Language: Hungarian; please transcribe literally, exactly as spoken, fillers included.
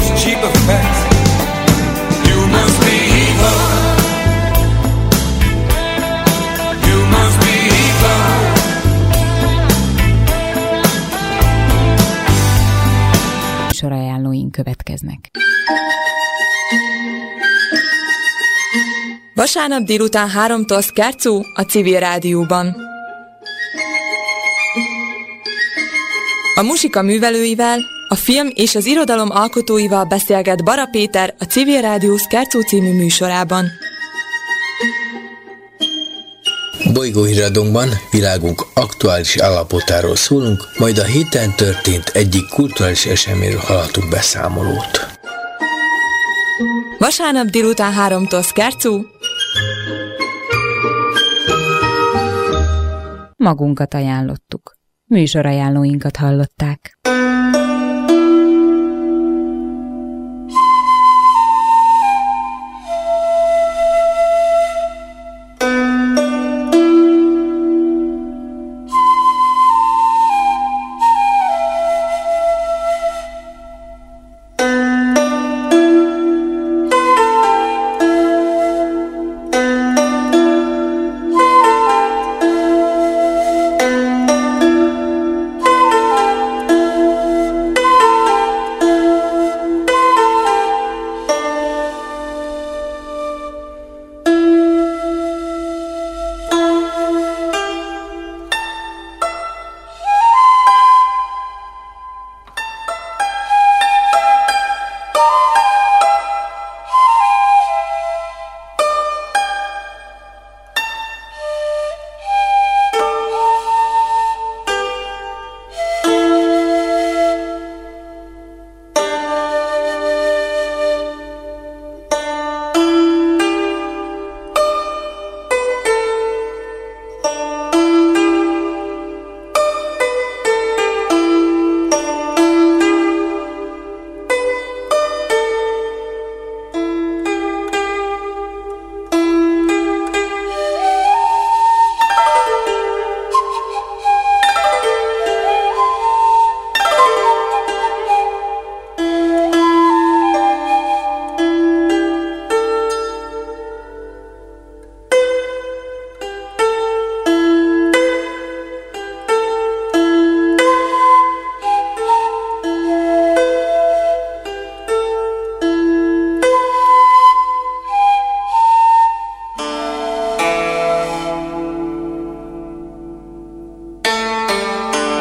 those cheap effects. You must be evil. You must be evil. Sorajánlóink következnek. Vasárnap délután háromtól Scherzo a Civil Rádióban. A muzsika művelőivel, a film és az irodalom alkotóival beszélget Bara Péter a Civil Rádió Scherzo című műsorában. Bolygóhíradónkban világunk aktuális állapotáról szólunk, majd a héten történt egyik kulturális eseményről hallhatunk beszámolót. Vasárnap délután háromtól Scherzo. Magunkat ajánlottuk. Műsorajánlóinkat hallották.